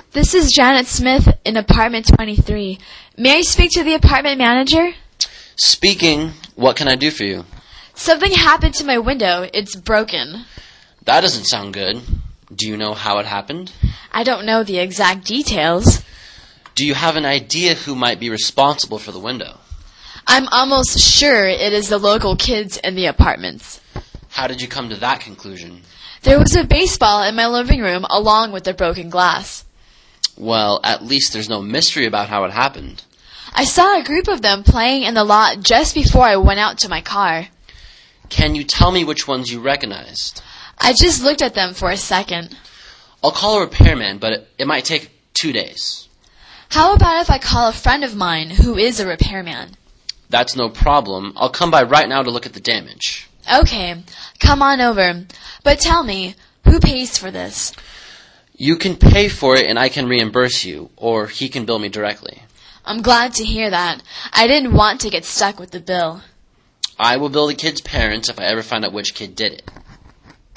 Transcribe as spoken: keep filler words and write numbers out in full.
This is Janet Smith in apartment twenty-three. May I speak to the apartment manager? Speaking. What can I do for you? Something happened to my window. It's broken. That doesn't sound good. Do you know how it happened? I don't know the exact details. Do you have an idea who might be responsible for the window? I'm almost sure it is the local kids in the apartments. How did you come to that conclusion? There was a baseball in my living room along with the broken glass. Well, at least there's no mystery about how it happened. I saw a group of them playing in the lot just before I went out to my car. Can you tell me which ones you recognized? I just looked at them for a second. I'll call a repairman, but it, it might take two days. How about if I call a friend of mine who is a repairman? That's no problem. I'll come by right now to look at the damage. Okay, come on over. But tell me, who pays for this? You can pay for it and I can reimburse you, or he can bill me directly. I'm glad to hear that. I didn't want to get stuck with the bill. I will bill the kid's parents if I ever find out which kid did it.